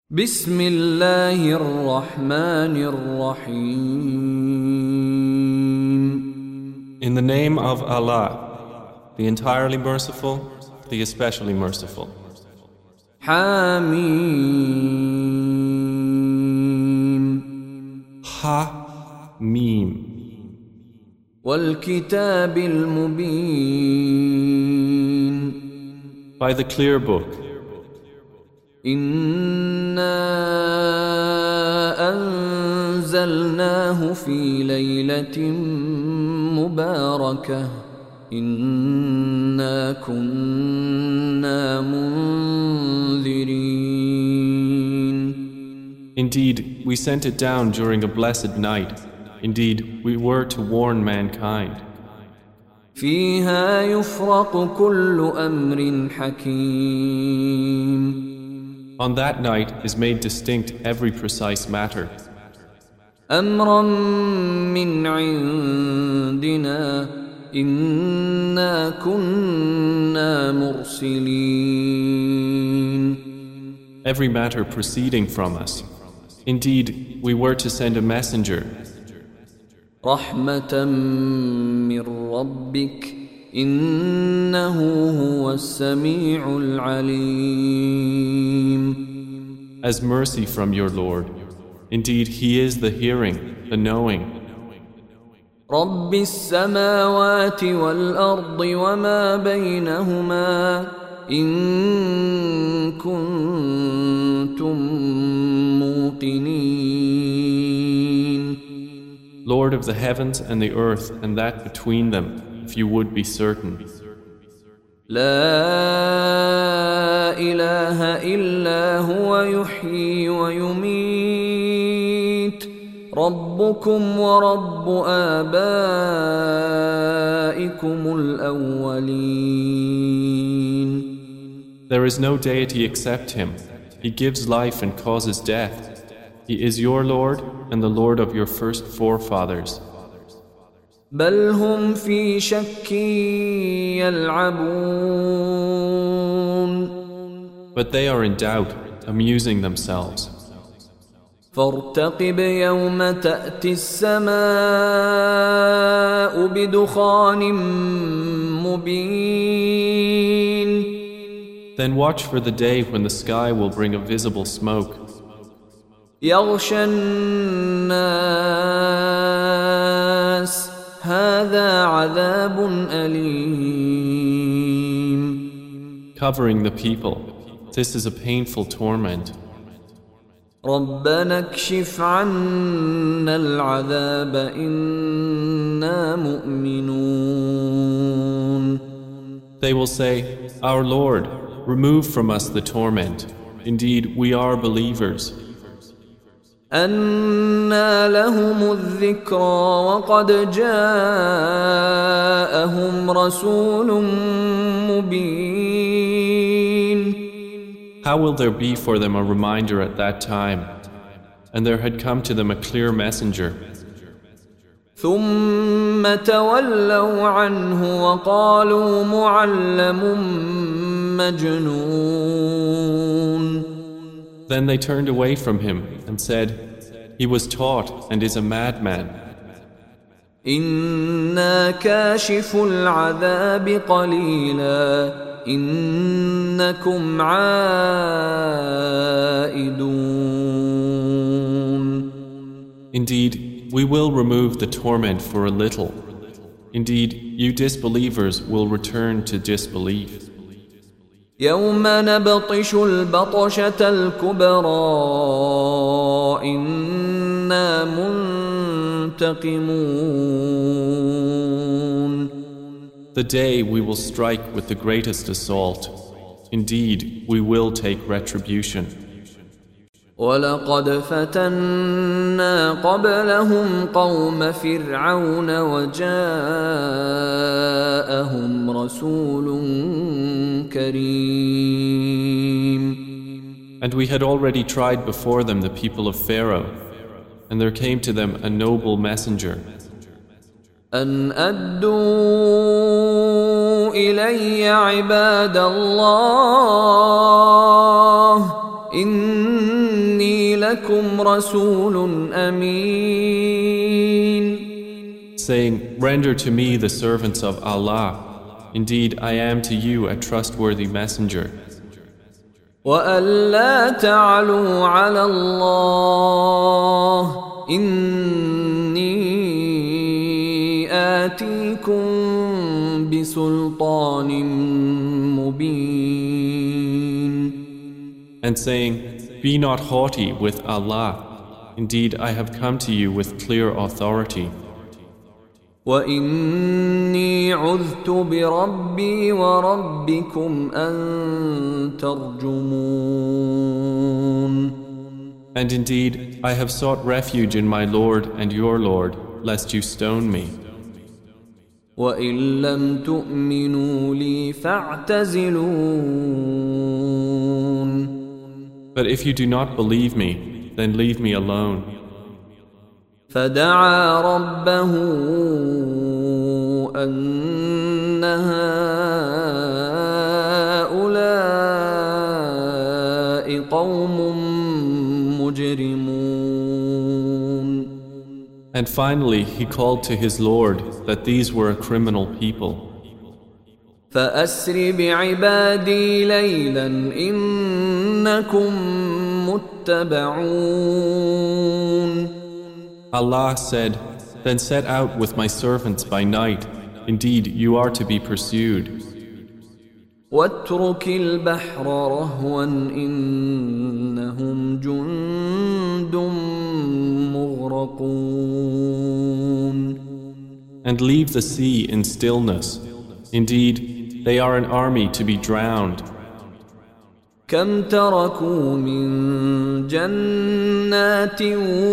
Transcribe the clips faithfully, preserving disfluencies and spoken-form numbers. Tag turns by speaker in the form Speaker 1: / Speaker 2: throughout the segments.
Speaker 1: بسم الله الرحمن الرحيم.
Speaker 2: In the name of Allah, the entirely merciful, the especially merciful.
Speaker 1: حميم.
Speaker 2: Ha Mim.
Speaker 1: والكتاب المبين.
Speaker 2: By the clear book.
Speaker 1: إنا أنزلناه في ليلة مباركة إنا كنا منذرين.
Speaker 2: Indeed, we sent it down during a blessed night. Indeed, we were to warn mankind.
Speaker 1: فيها يفرق كل أمر حكيم.
Speaker 2: On that night is made distinct every precise matter.
Speaker 1: أمرا من عندنا إنا كنا مرسلين.
Speaker 2: Every matter proceeding from us. Indeed, we were to send a messenger.
Speaker 1: رحمة من ربك إنه هو السميع العليم.
Speaker 2: As mercy from your Lord. Indeed, He is the hearing, the knowing.
Speaker 1: رب السماوات والأرض وما بينهما إن كنتم موقنين.
Speaker 2: Lord of the heavens and the earth and that between them, if you would be certain.
Speaker 1: لا إله إلا هو يحيي ويميت ربكم ورب آبائكم الأولين.
Speaker 2: There is no deity except Him. He gives life and causes death. He is your Lord and the Lord of your first forefathers.
Speaker 1: بل هم في شك يلعبون.
Speaker 2: But they are in doubt, amusing themselves.
Speaker 1: فارتقب يوم تأتي السماء بدخان مبين.
Speaker 2: Then watch for the day when the sky will bring a visible smoke.
Speaker 1: يغشى الناس هذا عذاب أليم.
Speaker 2: Covering the people. This is a painful torment.
Speaker 1: ربنا اكشف عنا العذاب إنا مؤمنون.
Speaker 2: They will say, Our Lord, remove from us the torment. Indeed, we are believers.
Speaker 1: أنى لهم الذكرى وقد جاءهم رسول مبين.
Speaker 2: How will there be for them a reminder at that time? And there had come to them a clear messenger.
Speaker 1: ثم تولوا عنه وقالوا معلم مجنون.
Speaker 2: Then they turned away from him and said, He was taught and is a madman.
Speaker 1: إنا كاشف العذاب قليلا إنكم عائدون.
Speaker 2: Indeed, we will remove the torment for a little. Indeed, you disbelievers will return to disbelief.
Speaker 1: يوم نبطش البطشة الكبرى إنا منتقمون.
Speaker 2: The day we will strike with the greatest assault. Indeed, we will take retribution.
Speaker 1: ولقد فتنا قبلهم قوم فرعون وجاءهم رسول كريم.
Speaker 2: And we had already tried before them the people of Pharaoh, and there came to them a noble messenger.
Speaker 1: أن أدوا إلي عباد الله إن لكم رسول أمين
Speaker 2: saying, Render to me the servants of Allah. Indeed, I am to you a trustworthy messenger.
Speaker 1: وألا تعلوا على الله إني آتيكم بسلطان مبين.
Speaker 2: And saying, Be not haughty with Allah. Indeed, I have come to you with clear authority.
Speaker 1: وإني عذت بربي وربكم أن ترجمون.
Speaker 2: And indeed, I have sought refuge in my Lord and your Lord, lest you stone me.
Speaker 1: وإن لم تؤمنوا لي فاعتزلون.
Speaker 2: But if you do not believe me, then leave me alone.
Speaker 1: فدعا ربه أن هؤلاء قوم مجرمون.
Speaker 2: And finally he called to his Lord that these were a criminal people.
Speaker 1: فأسر بعبادي ليلا إنكم متبعون.
Speaker 2: Allah said, Then set out with my servants by night. Indeed, you are to be pursued.
Speaker 1: واترك البحر رهوا إنهم جند مغرقون.
Speaker 2: And leave the sea in stillness. Indeed, they are an army to be drowned.
Speaker 1: كم تركوا من جنات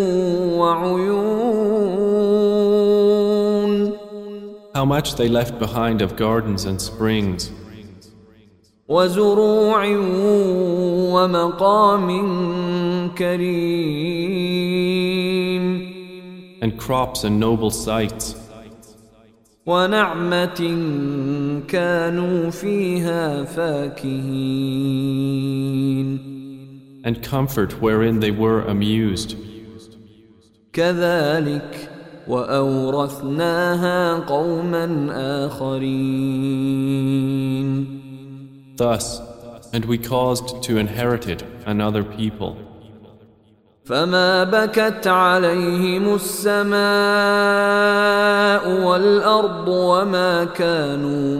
Speaker 1: وعيون.
Speaker 2: How much they left behind of gardens and springs.
Speaker 1: وزروع ومقام كريم.
Speaker 2: And crops and noble sites.
Speaker 1: ونعمة كانوا فيها فاكهين.
Speaker 2: And comfort wherein they were amused.
Speaker 1: كذلك وأورثناها قوما آخرين.
Speaker 2: Thus, and we caused to inherit it another people.
Speaker 1: فما بكت عليهم السماء والأرض وما كانوا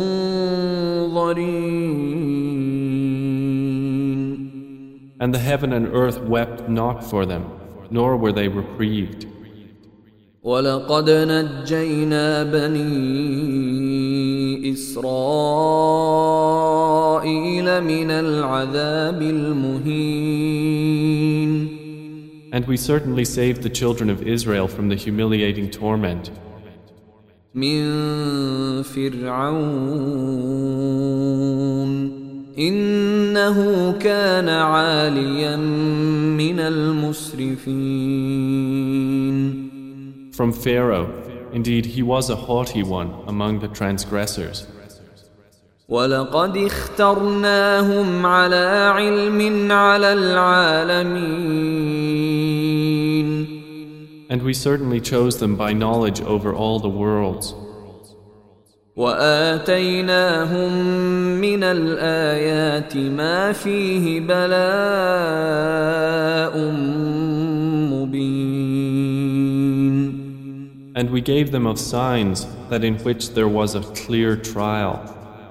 Speaker 1: منظرين.
Speaker 2: And the heaven and earth wept not for them, nor were they reprieved.
Speaker 1: ولقد نجينا بني إسرائيل من العذاب المهين.
Speaker 2: And we certainly saved the children of Israel from the humiliating torment.
Speaker 1: من فرعون إنه كان عاليا من المسرفين.
Speaker 2: From Pharaoh, indeed he was a haughty one among the transgressors.
Speaker 1: وَلَقَدِ اخْتَرْنَاهُمْ عَلَى عِلْمٍ عَلَى الْعَالَمِينَ.
Speaker 2: And we certainly chose them by knowledge over all the worlds.
Speaker 1: وَآتَيْنَاهُمْ مِنَ الْآيَاتِ مَا فِيهِ بَلَاءٌ مُبِينٌ.
Speaker 2: And we gave them of signs that in which there was a clear trial.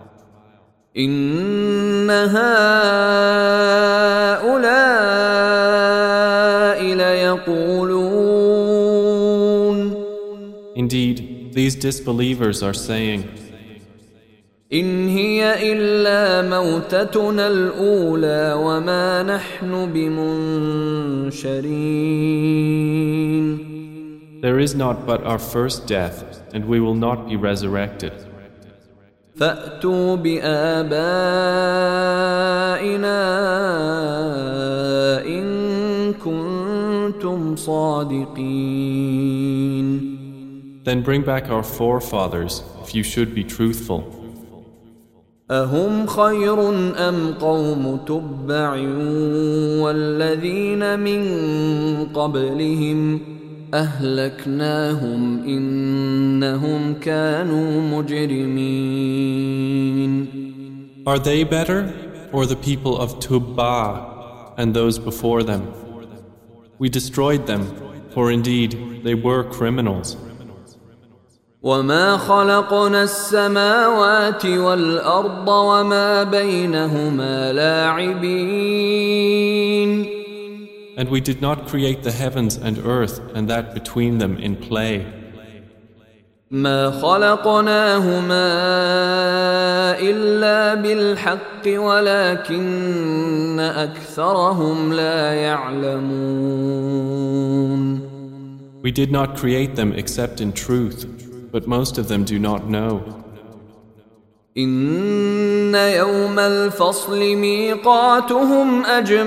Speaker 1: إِنَّ هَؤُلَاءِ لَيَقُولُونَ.
Speaker 2: Indeed, these disbelievers are saying,
Speaker 1: إِنْ هِيَ إِلَّا مَوْتَتُنَا الْأُولَى وَمَا نَحْنُ بِمُنشَرِينَ.
Speaker 2: There is not but our first death, and we will not be resurrected.
Speaker 1: فَأْتُوا بِآبَائِنَا إِن كُنتُمْ صَادِقِينَ.
Speaker 2: Then bring back our forefathers, if you should be truthful.
Speaker 1: أهم خير أم قوم تبع والذين من قبلهم أهلكناهم إنهم كانوا مجرمين.
Speaker 2: Are they better, or the people of Tubba and those before them? We destroyed them, for indeed they were criminals.
Speaker 1: وما خلقنا السماوات والأرض وما بينهما لاعبين.
Speaker 2: And we did not create the heavens and earth and that between them in play.
Speaker 1: ما خلقناهما إلا بالحق ولكن أكثرهم لا يعلمون.
Speaker 2: We did not create them except in truth, but most of them do not know.
Speaker 1: إن يوم الفصل ميقاتهم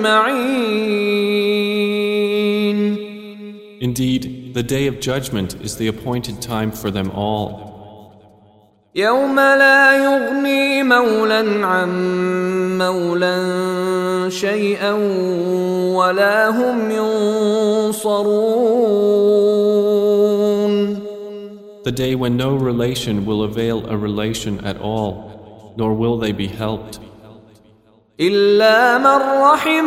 Speaker 1: أجمعين.
Speaker 2: Indeed, the day of judgment is the appointed time for them all.
Speaker 1: يوم لا يغني مولا عن مولا شيئا ولا هم ينصرون.
Speaker 2: The day when no relation will avail a relation at all, nor will they be helped.
Speaker 1: إلا من رحم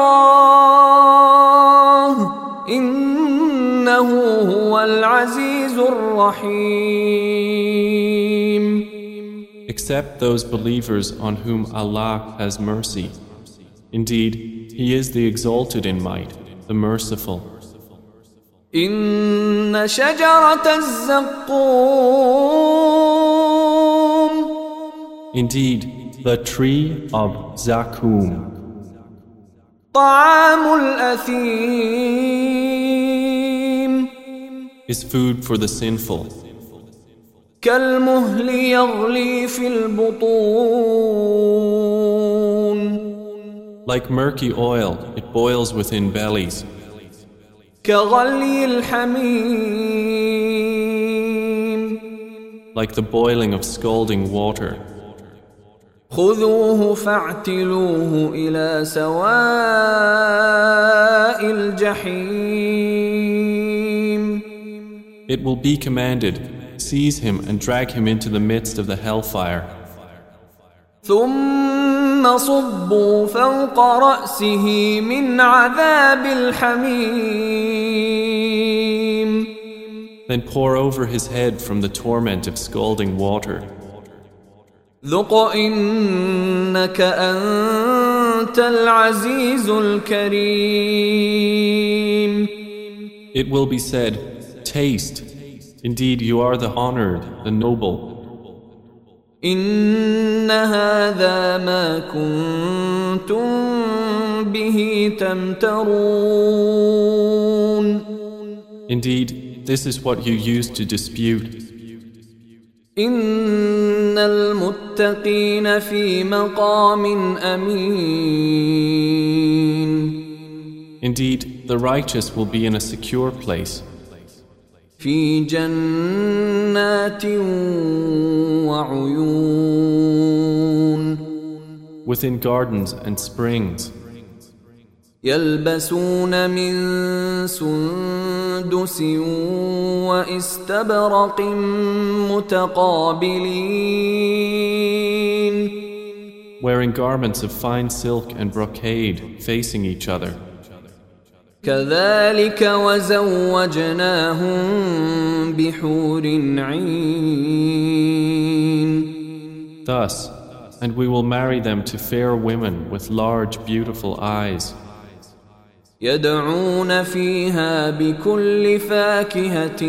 Speaker 1: الله إنه هو العزيز الرحيم.
Speaker 2: Except those believers on whom Allah has mercy. Indeed, He is the exalted in might, the merciful.
Speaker 1: إن شجرة الزقوم.
Speaker 2: Indeed, the tree of Zakum
Speaker 1: طعام الأثيم.
Speaker 2: is food for the sinful.
Speaker 1: كالمهل يغلي في البطون.
Speaker 2: Like murky oil, it boils within bellies.
Speaker 1: كغلي الحميم.
Speaker 2: Like the boiling of scalding water.
Speaker 1: خذوه فاعتلوه إلى سواء الجحيم.
Speaker 2: It will be commanded, seize him and drag him into the midst of the hellfire.
Speaker 1: ثم صبوا فوق رأسه من عذاب الحميم.
Speaker 2: Then pour over his head from the torment of scalding water.
Speaker 1: ذق إنك أنت العزيز الكريم.
Speaker 2: It will be said, taste. Indeed, you are the honored, the noble.
Speaker 1: إن هذا ما كنتم به تمترون.
Speaker 2: Indeed, this is what you used to dispute.
Speaker 1: إن المتقين في مقام أمين.
Speaker 2: Indeed, the righteous will be in a secure place.
Speaker 1: في جنات وعيون.
Speaker 2: Within gardens and springs.
Speaker 1: يلبسون من سندس واستبرق متقابلين.
Speaker 2: Wearing garments of fine silk and brocade facing each other.
Speaker 1: كذلك وزوجناهم بحور عين.
Speaker 2: Thus, and we will marry them to fair women with large, beautiful eyes.
Speaker 1: يدعون فيها بكل فاكهة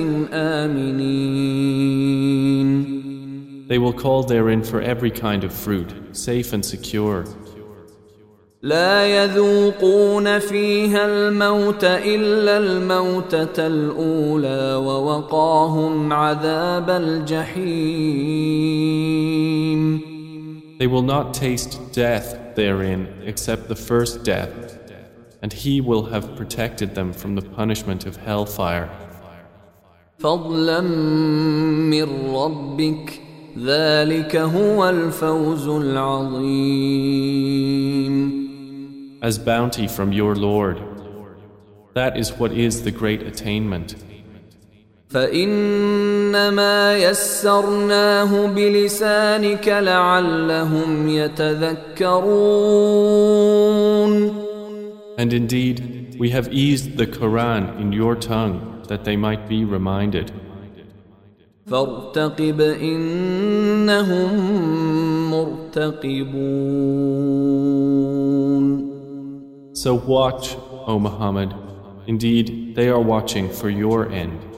Speaker 1: آمنين.
Speaker 2: They will call therein for every kind of fruit, safe and secure.
Speaker 1: لا يذوقون فيها الموت إلا الموتة الأولى ووقاهم عذاب الجحيم.
Speaker 2: They will not taste death therein except the first death, and He will have protected them from the punishment of hellfire.
Speaker 1: فضلا من ربك ذلك هو الفوز العظيم.
Speaker 2: As bounty from your Lord. That is what is the great attainment.
Speaker 1: فإنما يسرناه بلسانك لعلهم يتذكرون.
Speaker 2: And indeed, we have eased the Quran in your tongue that they might be reminded.
Speaker 1: فارتقب إنهم مرتقبون.
Speaker 2: So watch, O Muhammad, indeed they are watching for your end.